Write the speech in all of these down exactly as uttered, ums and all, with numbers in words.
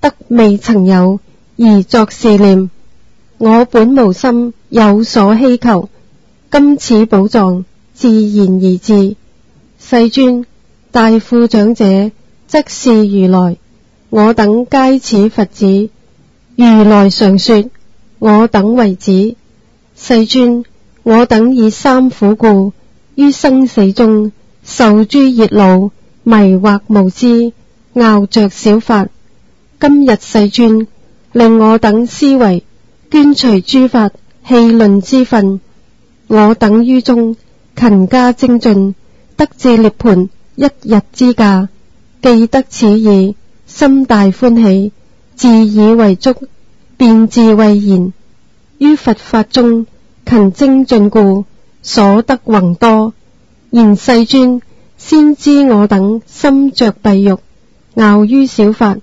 得未曾有，而作是念：我本無心有所希求，今此寶藏自然而至。世尊，大富長者則是如來，我等皆此佛子。如來常說，我等為子。世尊，我等以三苦故，於生死中受諸熱惱，迷惑無知，樂着小法。今日世尊令我等思維，捐除諸法戲論之分，我等於中勤加精進，得至涅槃一日之價。既得此義，心大歡喜，自以為足，便自謂言：於佛法中勤精進故，所得宏多。然世尊先知我等心着蔽欲，樂於小法，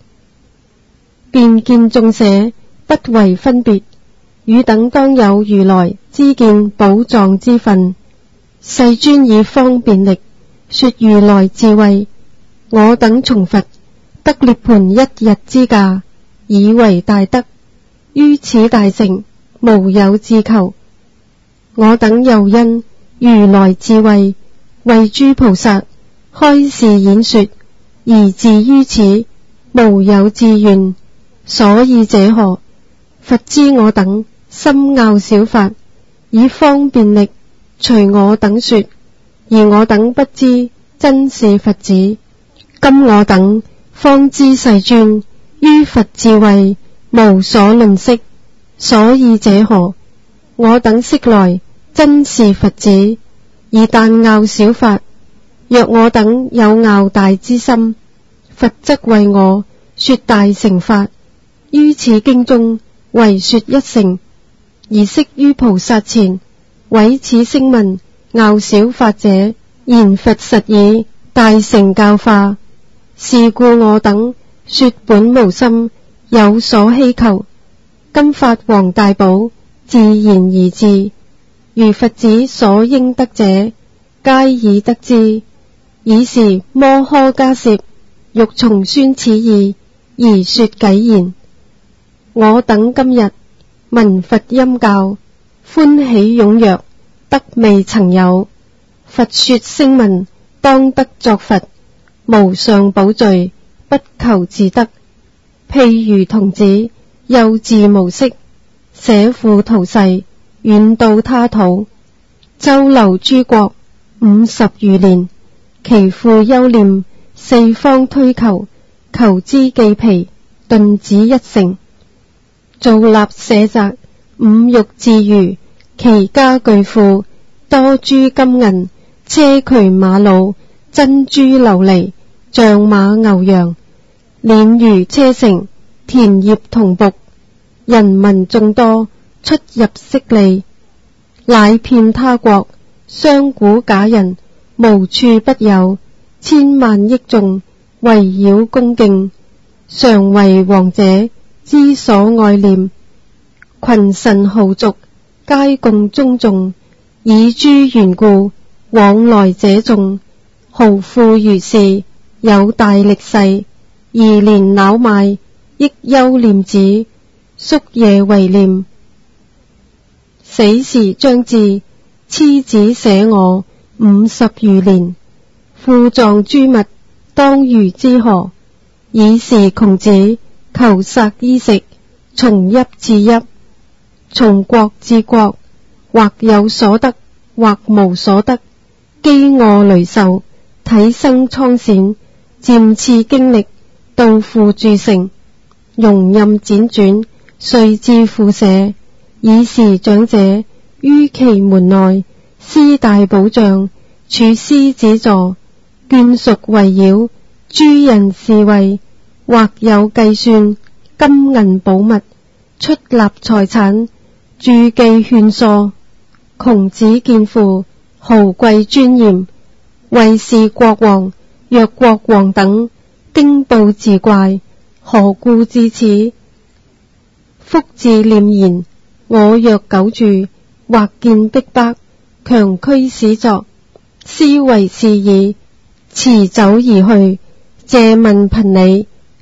便見眾捨不為分別，汝等當有如來知見寶藏之分。世尊以方便力說如來智慧，我等從佛得涅槃一日之價，以為大德。於此大乘無有自求，我等又因如來智慧為諸菩薩開示演說，而至於此無有志願。所以者何？佛知我等心拗小法，以方便力隨我等說，而我等不知真是佛子。今我等方知世尊於佛智慧無所吝惜。所以者何？我等昔來真是佛子，而但拗小法。若我等有拗大之心，佛則為我說大乘法。於此經中為說一乘，而昔於菩薩前為此聲聞拗小法者，言佛實以大乘教化。是故我等說本無心有所希求，今法王大寶自然而至。如佛子所應得者，皆已得之。爾時摩訶迦葉欲重宣此義，而說偈言：我等今日聞佛音教，歡喜踴躍，得未曾有。佛說聲聞當得作佛，無上寶聚，不求自得。譬如童子幼稚無識，捨父逃逝，遠到他土，周流諸國五十餘年，其父憂念，四方推求，求之既疲，頓止一城。造立舍宅，五欲自娛，其家巨富，多諸金銀，車渠馬路，珍珠琉璃，象馬牛羊，輦輿車乘，田業僮僕，人民眾多，出入息利，乃遍他國，商賈假人，無處不有，千萬億眾，圍繞恭敬，常為王者之所愛念。群臣豪族皆共尊重，以諸緣故，往來者眾，豪富如是，有大力勢，而連朽邁，益憂念子，宿夜為念。死時將至，痴子捨我五十餘年，庫藏諸物當如之何？爾時窮子求殺衣食，從邑至邑，從國至國，或有所得，或無所得，飢餓羸瘦，體生瘡癬，漸次經歷，到付住城，容任輾轉，遂至付舍。爾時長者於其門內施大寶障，處獅子座，眷屬圍繞，諸人侍衛，或有計算金銀寶物，出納財產，注記勸疏。窮子見父豪貴尊嚴，為是國王、若國王等驚怖自怪，何故至此？復自念言：我若久住，或見逼迫，強驅使作，斯為是矣。辭走而去，借問貧理，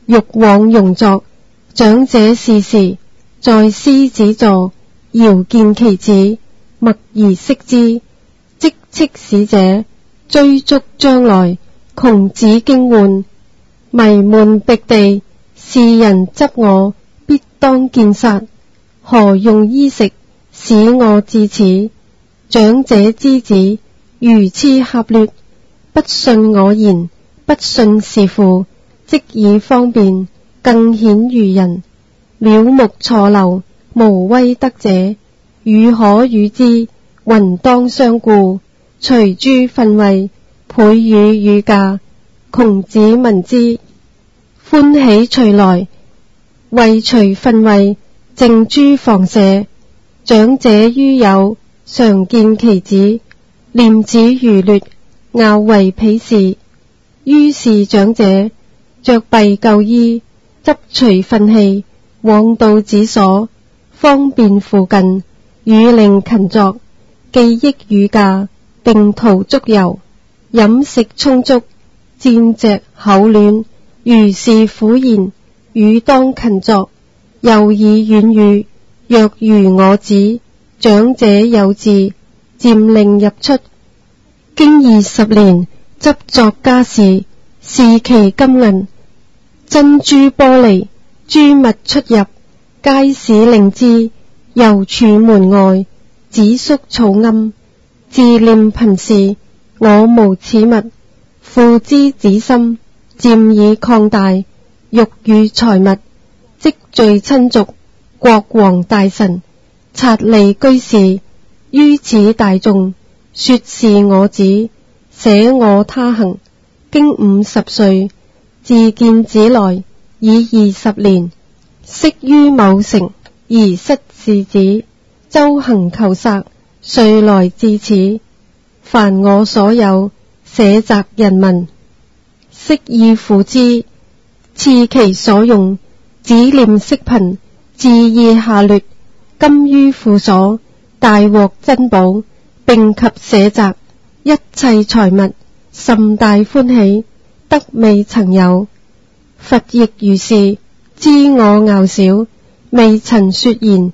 欲往容作。長者是時，在獅子座，遙見其子，默而惜之。即斥使者，追逐將來，窮子驚喚，迷悶覕地。是人執我，必當見殺。何用衣食，使我至此？長者之子，如此俠劣，不信我言，不信是父。即以方便，更顯愚人。渺目錯漏，無威德者，予可與之，云當相顧。隨諸訓位，倍與乳價。窮子聞之，歡喜隨來，為隨訓位，正諸房舍。長者於有，常見其子，念子愚劣，樂為鄙視。於是長者，着敝舊衣，執隨訓器，往到子所，方便附近，與令勤作，記憶乳價，並塗足油，飲食充足，戰席厚暖。如是苦言，汝當勤作。又以軟語，若如我子。長者有志，漸令入出。經二十年，執作家事，視其金銀、珍珠玻璃、諸物出入，皆使令之。遊處門外，子宿草庵，自念貧事，我無此物。父之子心，漸已擴大，欲與財物，積聚親族，國王大臣，察吏居士，於此大眾，說是我子，捨我他行。經五十歲，自見子來，已二十年，昔於某城，而失是子，周行求殺，遂來至此。凡我所有，舍責人民，悉以付之，賜其所用。只念惜貧，志意下劣，今於父所，大獲珍寶，並及舍責，一切財物，甚大歡喜，得未曾有。佛亦如是，知我樂小，未曾說言。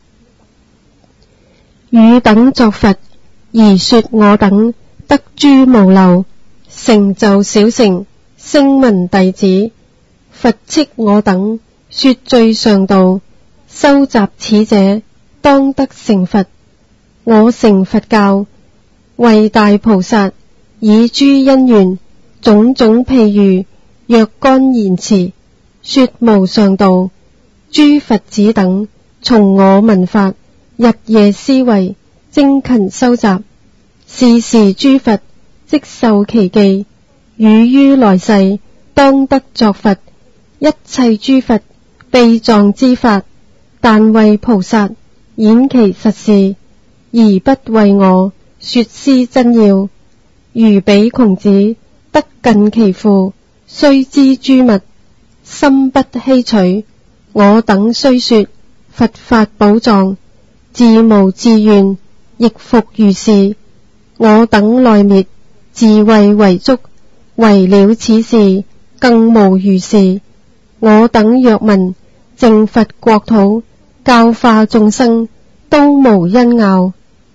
汝等作佛，而說我等得諸無漏，成就小乘，聲聞弟子。佛斥我等，說最上道，修習此者，當得成佛。我成佛教，為大菩薩，以諸因緣，種種譬喻，若干言辭，說無上道。諸佛子等，從我聞法，日夜思維，精勤修習。是時諸佛，即受其記，汝於來世，當得作佛。一切諸佛，秘藏之法，但為菩薩，演其實事，而不為我，說師真要。如彼窮子，得近其父，須知諸物，心不希取。我等雖說，佛法寶藏，自無自願，亦復如是。我等內滅，自謂為足，為了此事，更無如是。我等若聞，淨佛國土，教化眾生，都無因拗。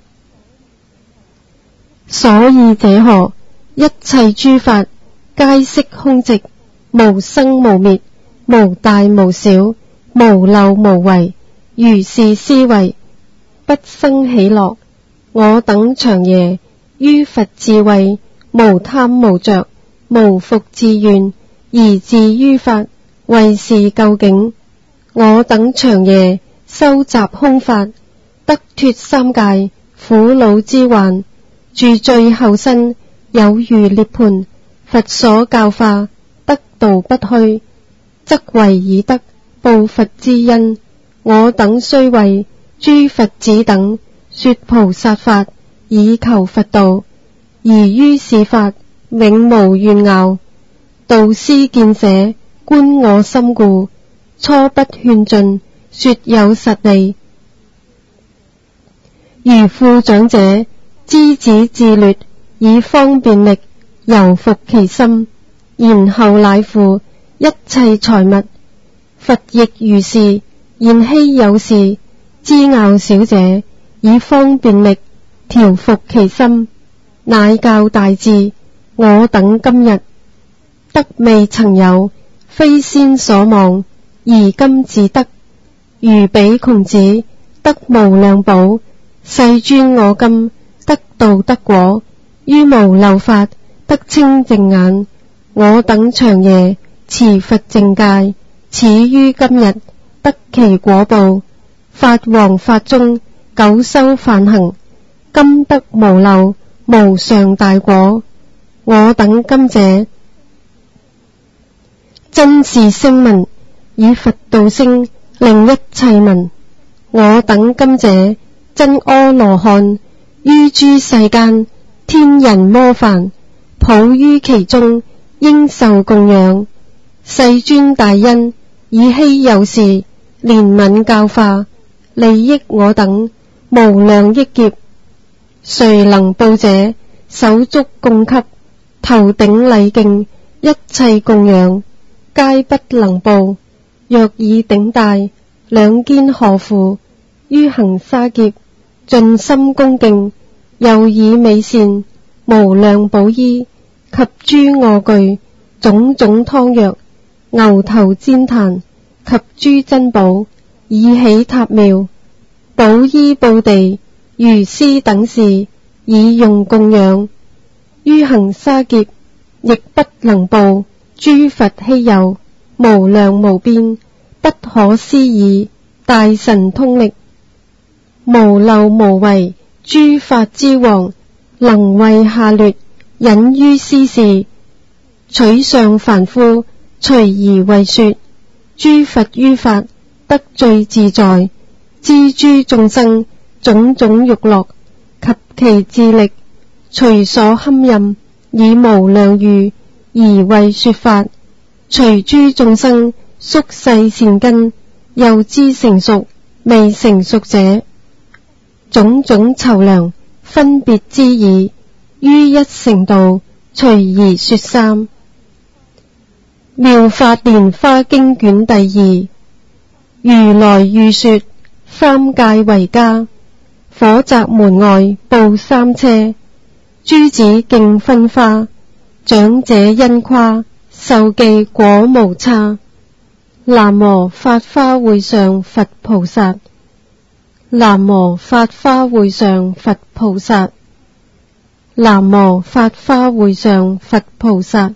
所以者何？一切諸法，皆悉空寂，無生無滅，無大無小，無漏無為。如是思維，不生喜樂。我等長夜，於佛智慧，無貪無着，無復志願，而至於法，為是究竟。我等長夜，修習空法，得脫三界，苦惱之患。住最後身，有如涅槃。佛所教化，得道不虛，則為已得報佛之恩。我等雖為諸佛子等，說菩薩法，以求佛道，而於是法，永無怨拗。導師見捨，觀我心故，初不勸進，說有實利。如父長者，知子自劣，以方便力，遊伏其心，然後乃父， 一切財物。佛亦如是，現稀有事，資樂小者以方便力調伏其心，乃教大智。我等今日得未曾有，非先所望，而今自得。如彼窮子得無量寶，世尊我今得道得果，於無漏法得清淨眼。我等長夜持佛淨戒，始於今日得其果報。法王法中久修梵行，今得無漏無上大果。我等今者真是聲聞，以佛道聲令一切聞。我等今者真阿羅漢，於諸世間天人魔梵，普於其中應受供養。世尊大恩，以稀有事憐憫教化，利益我等無量億劫。誰能報者，手足供給，頭頂禮敬，一切供養，皆不能報。若以頂戴，兩肩荷負，於行沙劫，盡心恭敬。又以美膳、無量寶衣及諸臥具、種種湯藥、牛頭栴檀及諸珍寶，以起塔廟，寶衣布地，如斯等事，以用供養。於行沙劫，亦不能報。諸佛稀有，無量無邊，不可思議，大神通力，無漏無為，諸法之王，能為下劣，隱於斯事，取上凡夫，隨而為說。諸佛於法得最自在，知諸眾生種種欲樂，及其智力，隨所堪任，以無量喻而為說法。隨諸眾生宿世善根，又知成熟未成熟者，種種籌量分別之意，於一乘道隨而說三。妙法蓮華經卷第二。如來欲說三界為家，火宅門外布三車，諸子競分花，長者因誇，受記果無差。南無法華會上佛菩薩，南無法華會上佛菩薩，南無法華會上佛菩薩。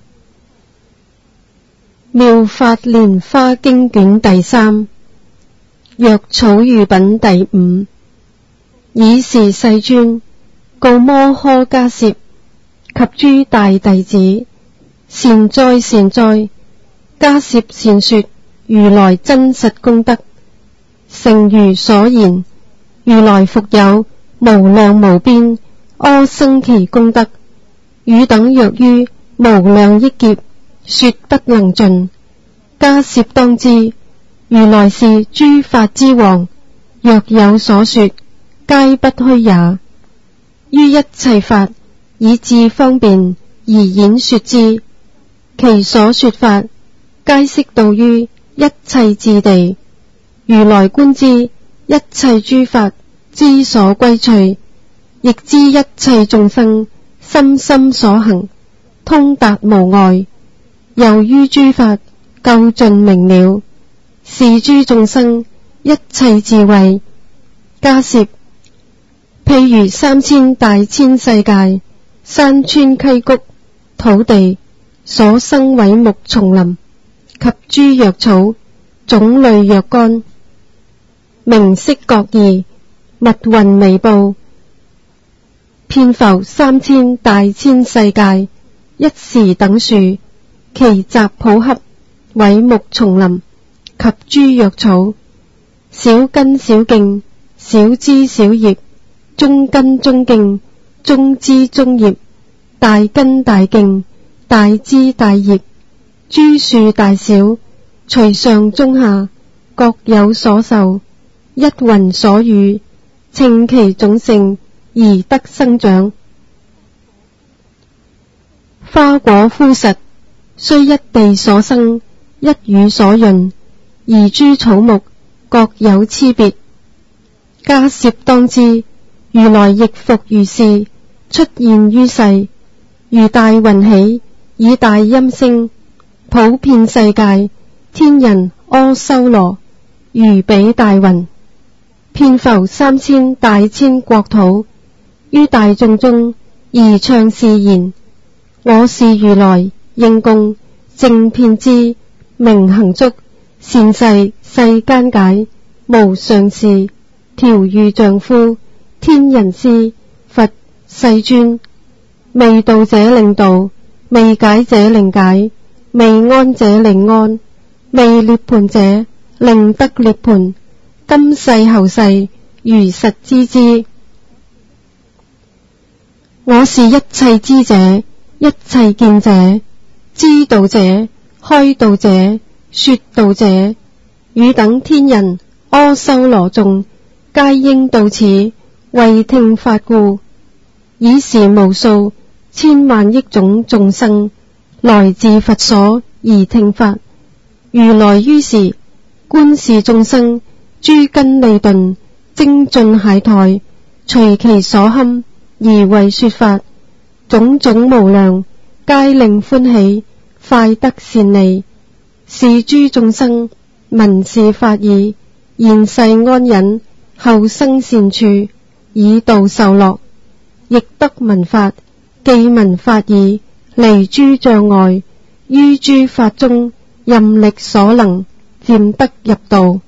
妙法蓮華經卷第三。藥草喻品第五。爾時世尊告摩訶迦葉及諸大弟子：善哉善哉！迦葉善說如來真實功德，誠如所言。如來復有無量無邊阿僧祇功德，汝等若於無量億劫說不能盡。迦葉當知，如來是諸法之王，若有所說，皆不虛也。於一切法以智方便而演說之，其所說法皆悉導於一切智地。如來觀知一切諸法之所歸趣，亦知一切眾生心心所行，通達無礙。又於諸法究盡明了，是諸眾生一切智慧。迦葉，譬如三千大千世界，山川溪谷土地所生偉木叢林及諸藥草種類若干，名色各異，密雲微布，遍覆三千大千世界。一時等樹，其雜普洽，偉木叢林及諸藥草，小根小莖，小枝小葉，中根中莖，中枝中葉，大根大莖，大枝大葉，諸樹大小，隨上中下，各有所受，一雲所雨，稱其種性而得生長。花果敷實，雖一地所生， 一雨所潤，而諸草木各有差別。迦葉當知，如來亦復如是，出現於世，如大雲起，以大音聲，普遍世界，天人阿修羅，如彼大雲，遍覆三千大千國土，於大眾中而唱是言：我是如來應供正遍知明行足善逝世間解無上士調御丈夫天人師佛世尊，未度者令度，未解者令解，未安者令安，未涅槃者令得涅槃，今世後世如實知之。我是一切知者，一切見者，知道者，開導者，說道者，汝等天人阿修羅眾，皆應到此為聽法故，以是無數千萬億種眾生來自佛所而聽法。如來於是觀是眾生諸根利鈍，精進懈怠，隨其所堪而為說法，種種無量，皆令歡喜，快得善利。是諸眾生聞是法已，現世安忍，後生善處，以道受樂，亦得聞法，既聞法已，離諸障礙，於諸法中任力所能，漸得入道。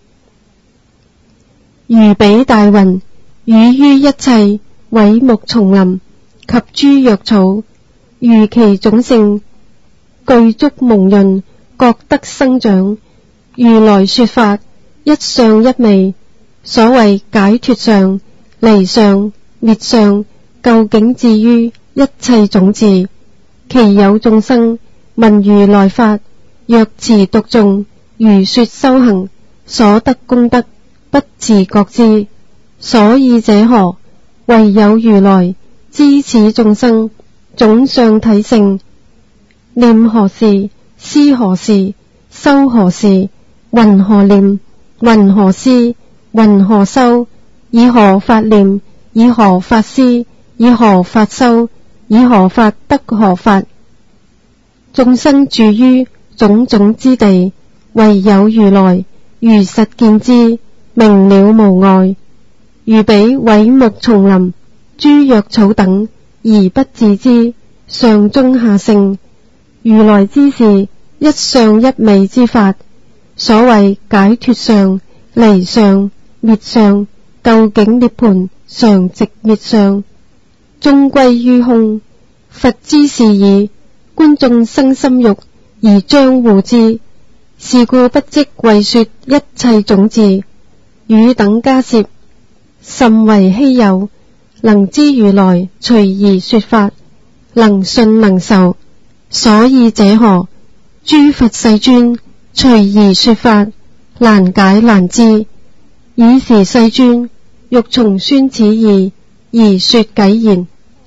如彼大雲，雨於一切萎木叢林及諸藥草，如其種性，具足蒙潤，各得生長。如來說法，一相一味，所謂解脫相、離相、滅相，究竟至於一切種智。其有眾生聞如來法，若持讀誦，如說修行，所得功德不自覺知。所以者何？唯有如來知此眾生種相體性，念何事，思何事，修何事，云何念，云何思，云何修，以何法念，以何法思，以何法修，以何法得何法。眾生住於種種之地，唯有如來如實見之，明了無礙。如彼萎木叢林諸藥草等，而不自知，上中下聖。如來知是一相一味之法，所謂解脫相、離相、滅相，究竟涅槃常寂滅相，終歸於空。佛知是已，觀眾生心欲而將護之，是故不即為說一切種智。汝等迦葉甚為稀有，能知如來隨宜說法，能信能受。所以者何？諸佛世尊隨宜說法，難解難知。爾時世尊欲重宣此義，而說偈言：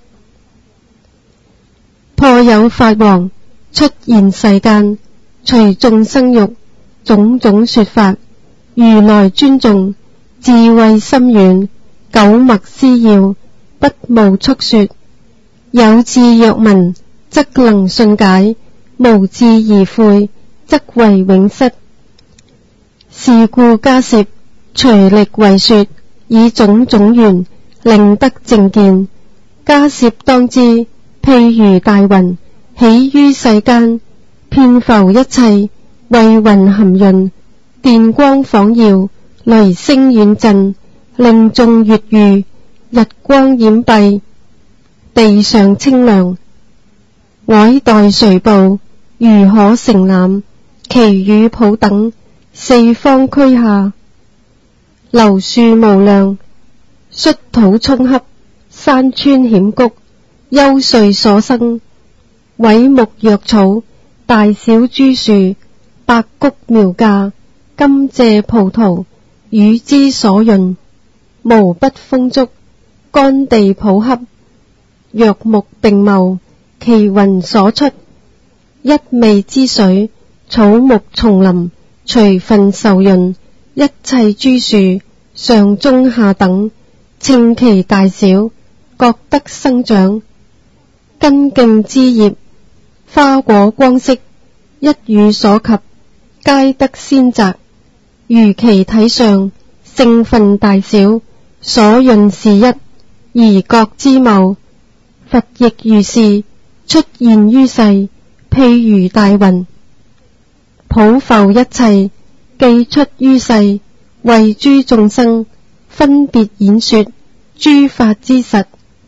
破有法王出現世間，隨眾生欲種種說法。如來尊重，智慧深遠，久默思要，不冒速說。有智若聞，則能信解；無智而悔，則為永失。是故迦葉隨力為說，以種種緣令得正見。迦葉當知，譬如大雲起於世間，遍覆一切，為雲含潤，電光晃耀，雷聲遠震，令眾悅遇，日光掩蔽，地上清涼。皚皠垂布，如可承攬，其雨普等，四方俱下。流樹無量，率土沖洽，山川險谷，幽邃所生。萎木藥草，大小諸樹，百穀苗稼，甘蔗葡萄，與之所潤，無不豐足。乾地普洽，藥木並茂，其雲所出，一味之水， 草木叢林隨分受潤，一切諸樹上中下等，稱其大小，各得生長。根莖枝葉花果光色，一語所及，皆得鮮澤。如其體上聖分大小，所潤是一，而各之謬。佛亦如是，出現於世，譬如大雲，普覆一切，既出於世，為諸眾生分別演說諸法之實。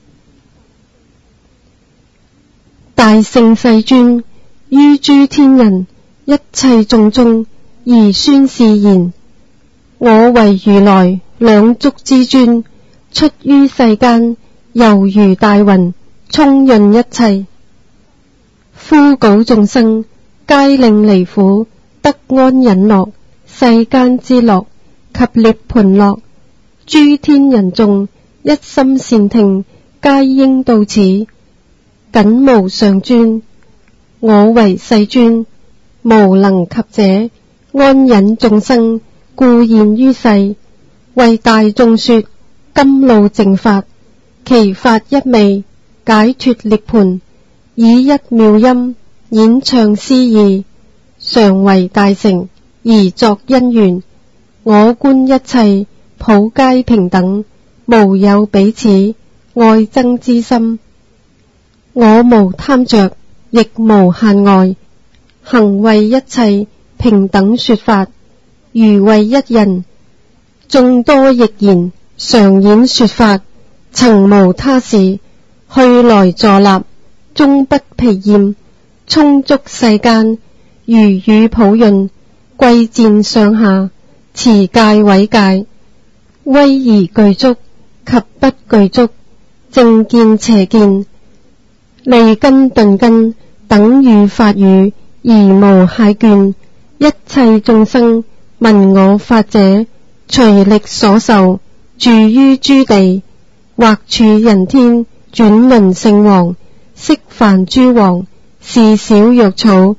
大聖世尊於諸天人一切眾中而宣示言：我為如來兩足之尊，出於世間，猶如大雲，充潤一切。枯槁眾生皆令離苦，得安忍樂，世間之樂及涅槃樂。諸天人眾一心善聽，皆應到此。僅無上尊，我為世尊，無能及者，安忍眾生，故現於世，為大眾說甘露淨法，其法一味，解脫涅槃，以一妙音演唱詩義，常為大乘而作因緣。我觀一切普皆平等，無有彼此愛憎之心。我無貪着，亦無限外，行為一切平等說法，如為一人。眾多亦然，常演說法，曾無他事，去來坐立，終不疲厭，充足世間，如雨普潤，貴賤上下，持戒毀戒，威儀具足及不具足，正見邪見，利根鈍根，等語法語，而無懈倦。一切眾生聞我法者，隨力所受，住於諸地，或處人天，轉輪聖王，釋梵諸王，是小藥草。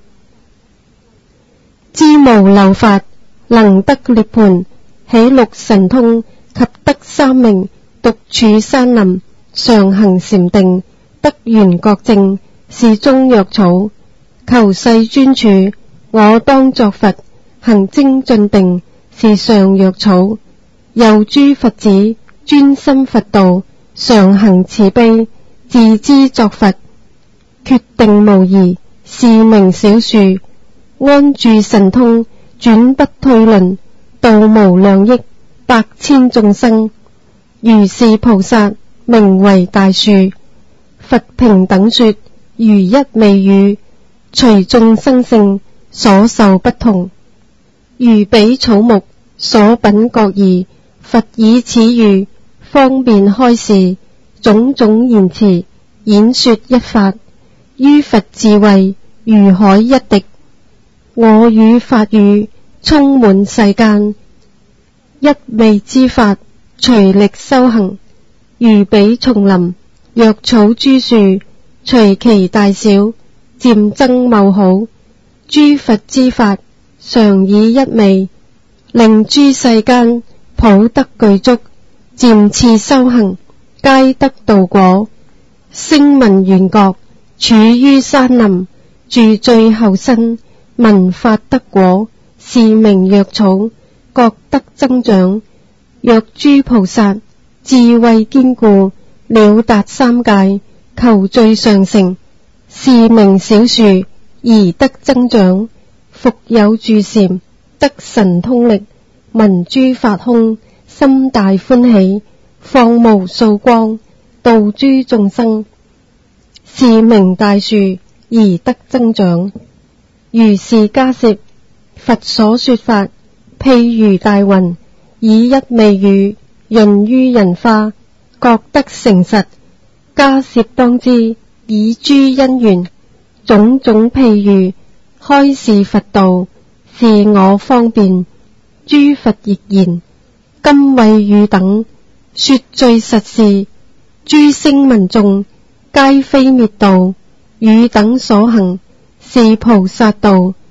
知無漏法，能得涅槃，喜六神通，及得三明，獨處山林，常行禪定，得緣覺證，是中藥草。求世尊處，我當作佛，行精進定，是上藥草。又諸佛子專心佛道，常行慈悲，自知作佛，決定無疑，是名小樹。安住神通，轉不退輪，度無量億百千眾生。如是菩薩名為大樹。佛平等說，如一味語，隨眾生性所受不同。如彼草木所品各異，佛以此喻方便開示，種種言辭演說一法，於佛智慧如海一滴。我語法語充滿世間，一味之法隨力修行。如彼叢林藥草諸樹，隨其大小漸增茂好。諸佛之法常以一味，令諸世間普得具足，漸次修行，皆得道果。聲聞緣覺，處於山林，住最後身，聞法得果，是名藥草，各得增長。若諸菩薩智慧堅固，了達三界，求最上乘，是名小樹，而得增長。復有住禪，得神通力，聞諸法空，心大歡喜，放無數光，度諸眾生，是名大樹，而得增長。如是迦葉，佛所說法，譬如大雲，以一味語潤於人花，各得成實。迦葉當知，以諸因緣，種種譬喻，開示佛道，是我方便。諸佛亦言，今為汝等說最實事。諸聲聞眾，皆非滅道，汝等所行是菩薩道。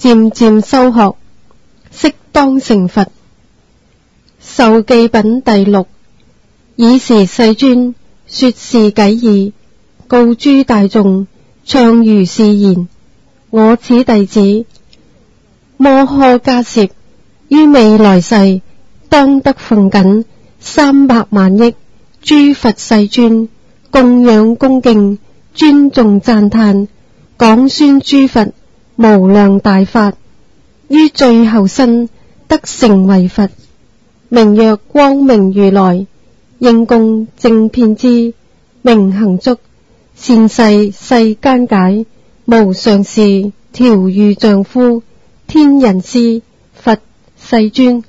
漸漸修學，適當成佛。授記品第六。爾時世尊說是偈義，告諸大眾，唱如是言：我此弟子摩訶迦葉，於未來世當得奉謹三百萬億諸佛世尊，供養恭敬，尊重讚歎，廣宣諸佛無量大法，於最後身得成為佛，名曰光明如來。應供正遍知，明行足，善逝世間解，無上士調御丈夫，天人師佛世尊。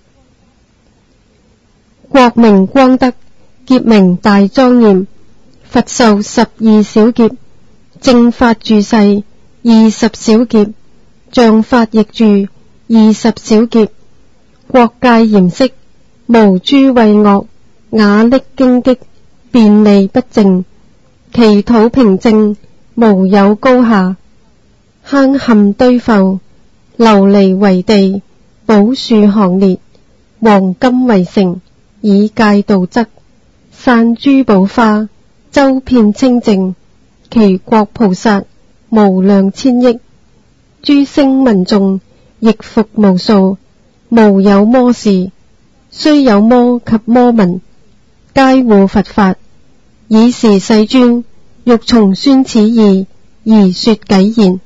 國名光德，劫名大莊嚴。佛壽十二小劫，正法住世二十小劫，像法亦住二十小劫。國界嚴飾，無諸穢惡，瓦礫荊棘，便利不淨。其土平正，無有高下，坑陷堆阜，琉璃為地，寶樹行列，黃金為城，以界道側，散珠寶花，周遍清淨。其國菩薩無量千億，諸聲聞眾亦復無數，無有魔士，雖有魔及魔民，皆護佛法。爾時世尊欲重宣此義，而說偈言：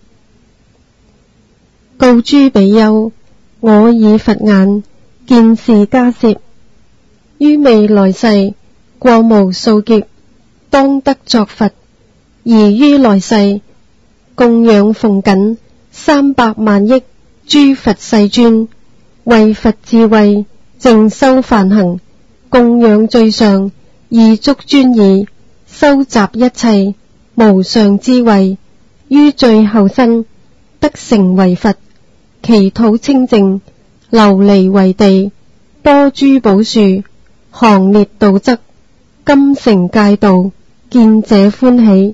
告諸比丘，我以佛眼見是迦葉，於未來世過無數劫，當得作佛，而於來世供養奉謹三百萬億諸佛世尊，為佛智慧淨修梵行，供養最上異足尊爾，收集一切無上智慧，於最後身得成為佛。其土清淨，琉璃為地，多諸寶樹，行列道側，金城界道，見者歡喜。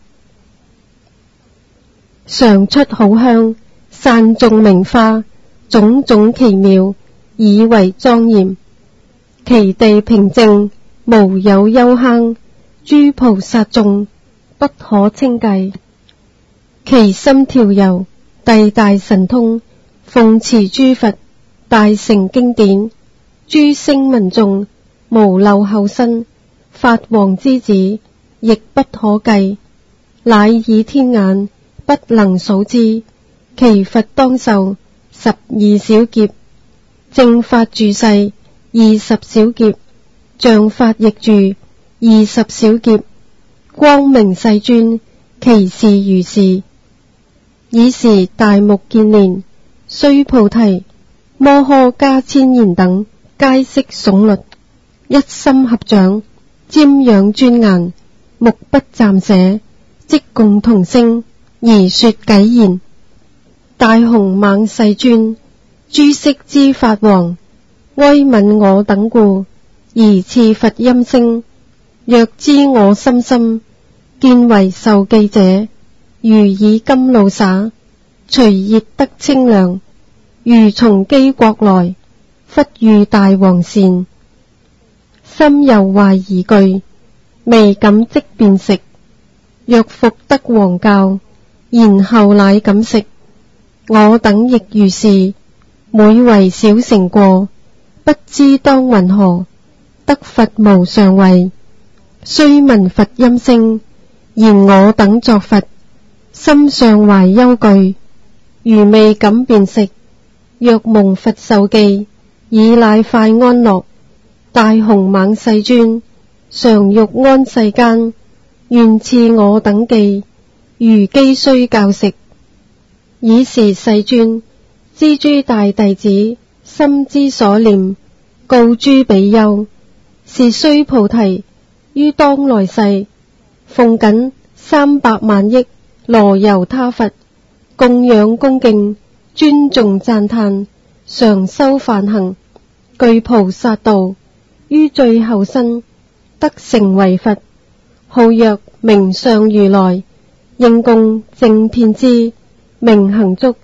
常出好香，散眾名花，種種奇妙，以為莊嚴。其地平靜，無有幽坑，諸菩薩眾不可稱計。其心調柔，諦大神通，奉持諸佛大乘經典，諸聲聞眾無漏後身，法王之子亦不可計，乃以天眼不能數之。其佛當受十二小劫，正法住世二十小劫，像法亦住二十小劫。光明世尊其事如是。爾時大目犍連、須菩提、摩訶迦千賢等皆悉聳律，一心合掌，瞻仰尊顏，目不暫捨，即共同聲而說偈言：大雄猛世尊，諸釋之法王，威愍我等故，而賜佛音聲。若知我深深，見為受記者，如以甘露灑，隨熱得清涼，如從機國來，忽遇大王膳。心猶懷疑懼，未敢即便食。若復得王教，然後乃敢食。我等亦如是，每為小成過，不知當云何，得佛無上位。雖聞佛音聲，然我等作佛，心上懷憂懼，如未敢便食。若蒙佛受記，以乃快安樂。大雄猛世尊，常欲安世間，願賜我等記，如飢須教食。爾時世尊知諸大弟子心之所念，告諸比丘：是須菩提於當來世奉謹三百萬億羅由他佛，供養恭敬，尊重讚歎，常修梵行，具菩薩道，於最後身得成為佛，號曰名相如來。應供正遍知，明行足，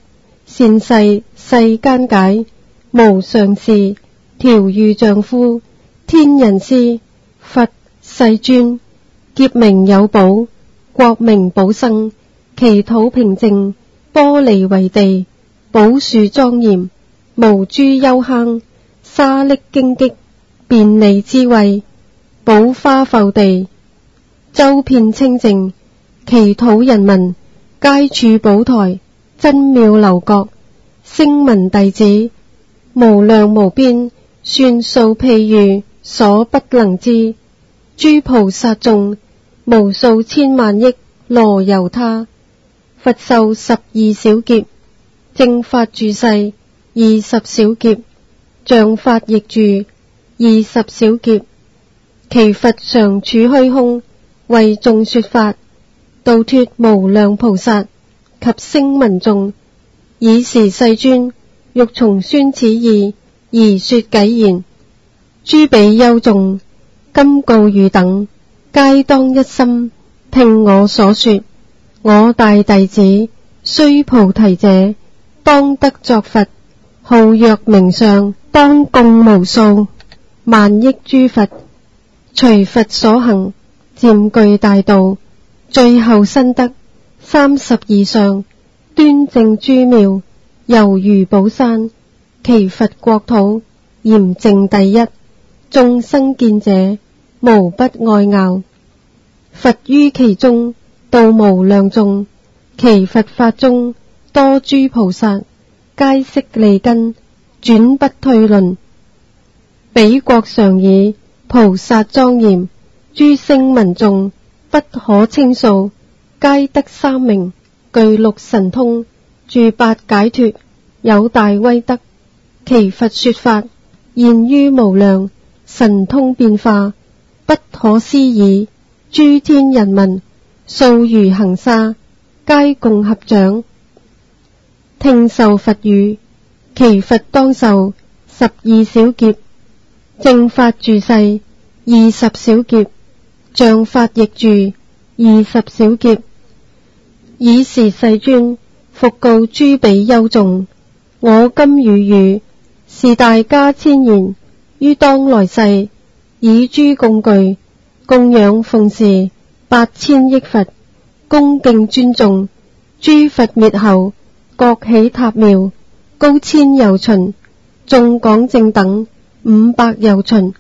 善逝世間解，無上士調御丈夫，天人師佛世尊，劫名有寶，國名寶生，其土平靜，玻璃為地，寶樹莊嚴，無諸幽坑，沙礫荊棘，便利智慧，寶花覆地，周遍清淨，其土人民皆處寶台，真妙樓閣，聲聞弟子，無量無邊，算數譬喻，所不能知。諸菩薩眾，無數千萬億羅由他，佛壽十二小劫，正法住世二十小劫，像法亦住二十小劫。其佛常處虛空，為眾說法，度脫無量菩薩及聲聞眾。爾時世尊欲重宣此義而說偈言：諸比丘眾，今告汝等，皆當一心聽我所說。我大弟子須菩提者，當得作佛，號若名相，當供無數萬億諸佛，隨佛所行，漸具大道，最後身得三十二相，端正諸妙，猶如寶山。其佛國土嚴淨第一，眾生見者無不愛樂。佛於其中度無量眾，其佛法中多諸菩薩，皆悉利根，轉不退輪。彼國常以菩薩莊嚴，諸聲聞眾不可稱數，皆得三明，具六神通，住八解脫，有大威德。其佛說法現於無量，神通變化，不可思議。諸天人民數如恒沙，皆共合掌聽受佛語。其佛當受十二小劫，正法住世二十小劫，像法亦住二十小劫。爾時世尊復告諸比丘眾：我今語汝是大家千言，於當來世以諸供具供養奉事八千億佛，恭敬尊重。諸佛滅後，各起塔廟，高千由旬，眾講正等五百由旬，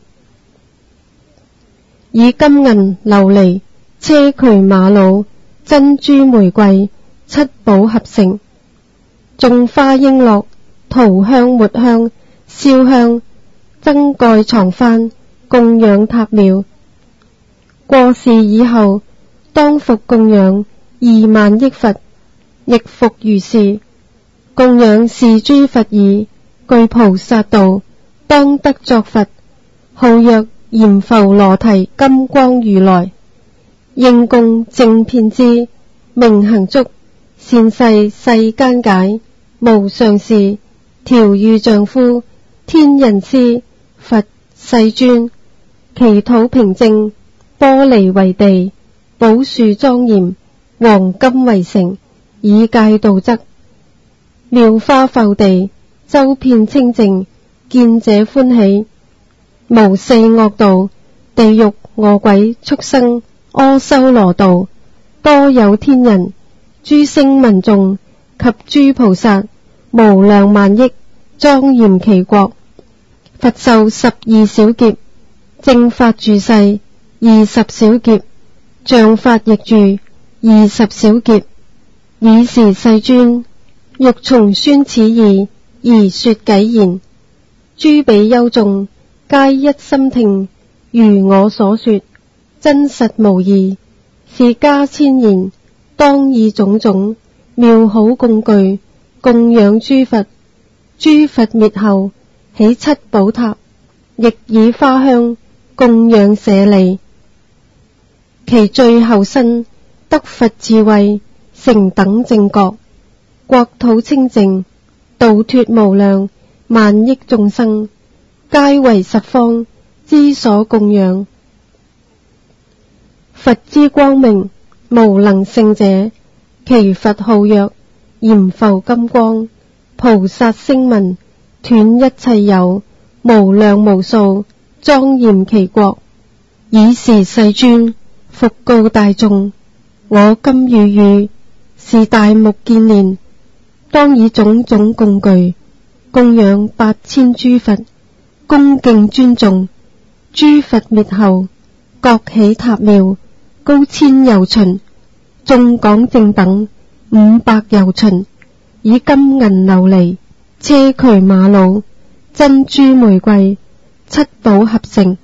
以金銀琉璃車磲瑪瑙珍珠玫瑰七寶合成，種花瓔珞塗香抹香燒香，增蓋幢幡，供養塔廟。過是以後，當復供養二萬億佛，亦復如是。供養是諸佛已，具菩薩道，當得作佛，號若閻浮羅提金光如來。應供正遍知，明行足，善逝世間解，無上士調御丈夫，天人師佛世尊。其土平靜，玻璃為地，寶樹莊嚴，黃金為城，以界道側，妙花覆地，周遍清淨，見者歡喜。無四惡道，地獄餓鬼畜生，阿修羅道，多有天人，諸聲聞眾及諸菩薩，無量萬億，莊嚴其國。佛壽十二小劫，正法住世二十小劫，像法亦住二十小劫。爾時世尊欲重宣此義而說偈言：諸比丘眾，皆一心聽，如我所說，真實無異。是迦千言，當以種種妙好供具供養諸佛。諸佛滅後，起七寶塔，亦以花香供養舍利。其最後身得佛智慧，成等正覺，國土清淨，度脫無量萬億眾生，皆為十方之所供養。佛之光明，無能勝者。其佛號曰閻浮金光， 菩薩聲聞，斷一切有，無量無數，莊嚴其國。爾時世尊復告大眾：我今語汝是大目犍連，當以種種供具供養八千諸佛，恭敬尊重。諸佛滅後，各起塔廟，高千由旬，眾講正等五百由旬，以金銀琉璃、車渠瑪瑙、珍珠玫瑰、七寶合成，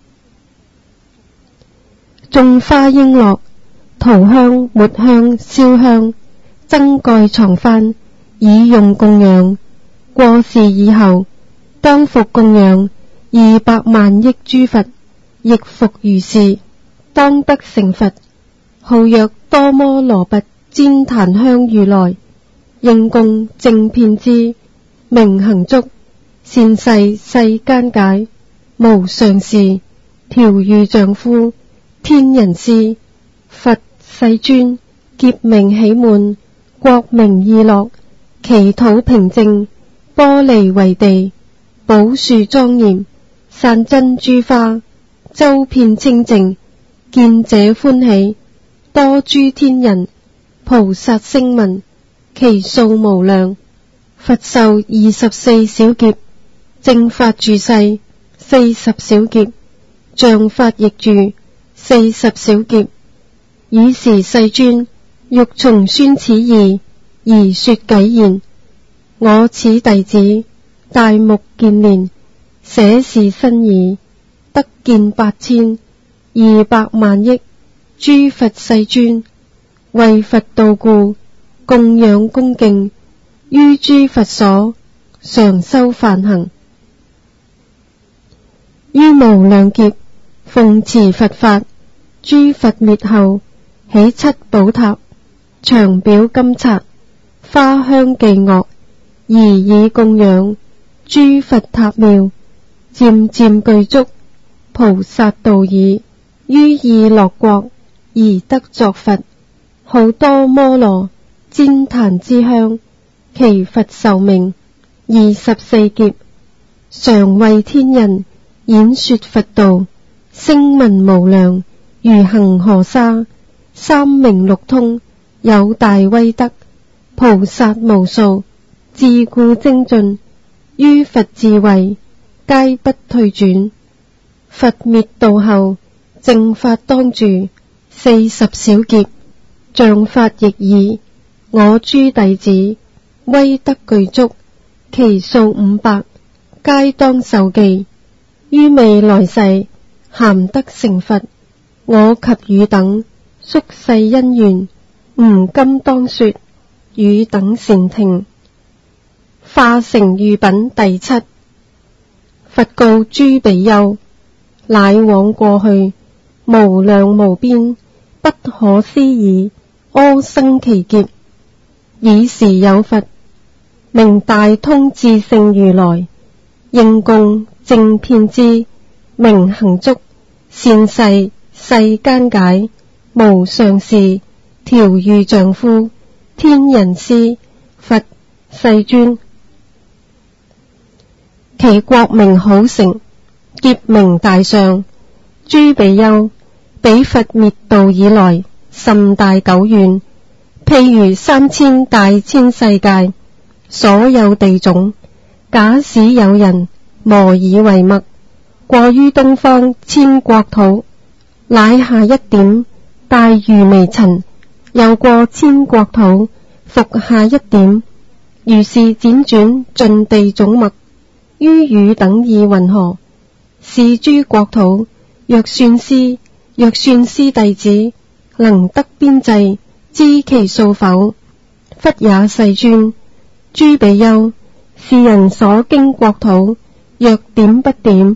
種花瓔珞、塗香、抹香、燒香、增蓋床幡，以用供養。過時以後，當復供養二百萬億諸佛，亦復如是。當得成佛，號曰多摩羅跋旃檀香如來，應供正遍知，明行足，善逝世間解，無上士，調御丈夫，天人師。佛世尊，劫名喜滿，國名意樂，其土平淨，玻璃為地，寶樹莊嚴，散珍珠花，周遍清淨，見者歡喜。多諸天人，菩薩聲聞，其數無量。佛壽二十四小劫，正法住世四十小劫，像法亦住四十小劫。爾時世尊欲重宣此義，而說偈言：我此弟子大目犍連，捨是身已，得見八千二百萬億諸佛世尊，為佛道故，供養恭敬，於諸佛所，常修梵行。於無量劫，奉持佛法，諸佛滅後，起七寶塔，長表金剎，花香伎樂，而以供養。諸佛塔廟，漸漸具足，菩薩道已，於意樂國，而得作佛。號多摩羅旃檀之香，其佛壽命二十四劫，常為天人演說佛道，聲聞無量，如恒河沙，三明六通，有大威德，菩薩無數，自故精進，於佛智慧，皆不退轉。佛滅度後，正法當住，四十小劫，像法亦已。我諸弟子，威德具足，其數五百，皆當受記。於未來世，咸得成佛。我及汝等，宿世因緣，吾今當說，汝等善聽。化城喻品第七。佛告諸比丘：乃往過去，無量無邊，不可思議，阿僧祇劫。爾時有佛，名大通智勝如來，應供正遍知，明行足，善逝世間解，無上士，調御丈夫，天人師。佛世尊，其國名好成，劫名大上。諸比丘，彼佛滅度以來，甚大久遠，譬如三千大千世界，所有地種。假使有人磨以為墨，過於東方千國土，乃下一點，大如微塵，又過千國土，復下一點，如是輾轉盡地種墨。於汝等意云何？是諸國土，若算師，若算師弟子，能得邊際，知其數否？忽也，世尊。諸比丘，是人所經國土，若點不點，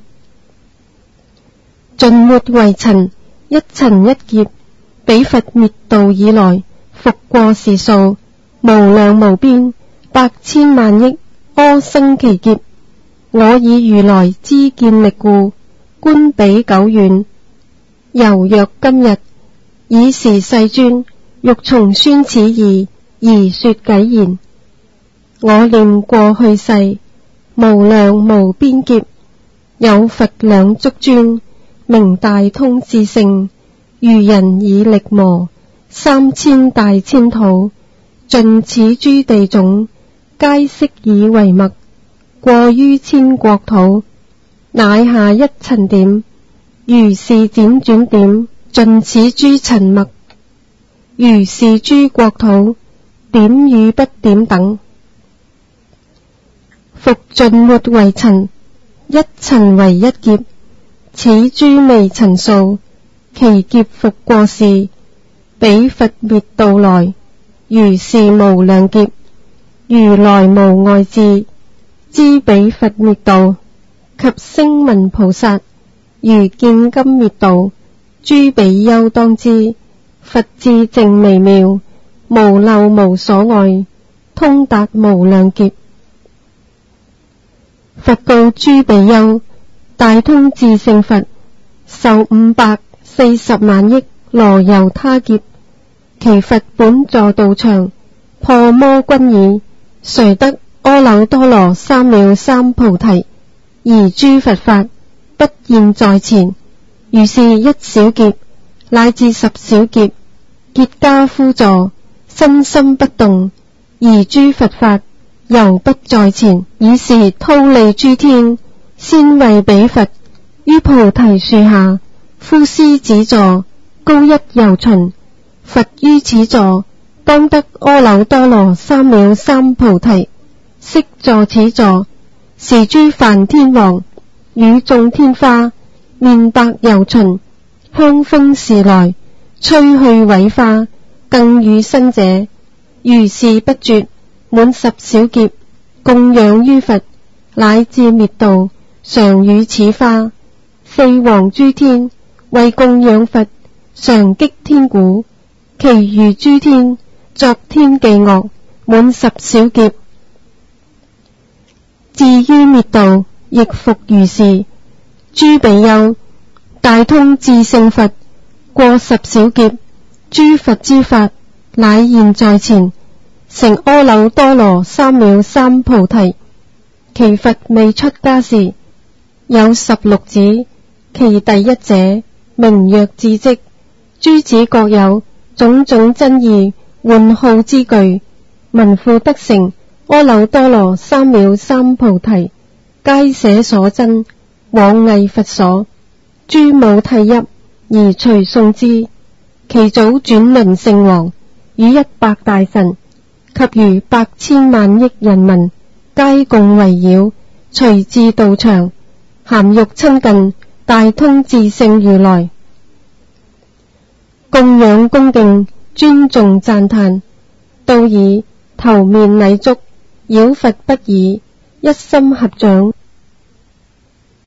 盡沒為塵，一塵一劫。彼佛滅度以來，復過是數，無量無邊，百千萬億阿僧祇劫。我以如來知見力故，觀彼久遠，猶若今日。爾時世尊欲重宣此義，而說偈言： 我念過去世，無量無邊劫，有佛兩足尊，名大通智勝，如人以力磨，三千大千土，盡此諸地種，皆悉以為墨，過於千國土，乃下一塵點，如是輾轉點，盡此諸塵墨，如是諸國土，點與不點等，復盡沒為塵，一塵為一劫，此諸微塵數，其劫復過是，彼佛滅度來，如是無量劫，如來無外智，知彼佛滅度，及聲聞菩薩，如見今滅度，諸比丘當知，佛智淨微妙，無漏無所礙，通達無量劫。佛告諸比丘，大通智勝佛，受五百四十萬億羅由他劫，其佛本坐道場，破魔軍已，誰得阿耨多羅三藐三菩提，而諸佛法不現在前，如是一小劫乃至十小劫，結跏趺坐，身心不動，而諸佛法猶不在前，以是忉利諸天，先為彼佛於菩提樹下，敷獅子座，高一由旬，佛於此座，當得阿耨多羅三藐三菩提，悉坐此座，時諸梵天王與眾天花，面白由旬，香風時來，吹去毀花，更與生者，如是不絕，滿十小劫，供養於佛，乃至滅度，常與此花。四王諸天為供養佛，常擊天鼓，其餘諸天作天伎樂，滿十小劫。至於滅度，亦復如是。諸比丘，大通智勝佛過十小劫，諸佛之法乃現在前，成阿耨多羅三藐三菩提。其佛未出家時，有十六子，其第一者名曰智積，諸子各有種種珍異玩好之具，聞復得成阿耨多羅三藐三菩提，皆捨所珍，往詣佛所，諸母涕泣而隨誦之。其祖轉輪聖王與一百大臣及餘百千萬億人民，皆共圍繞，隨至道場，咸欲親近大通智勝如來，供養恭敬，尊重讚歎，都以頭面禮足，繞佛不已，一心合掌。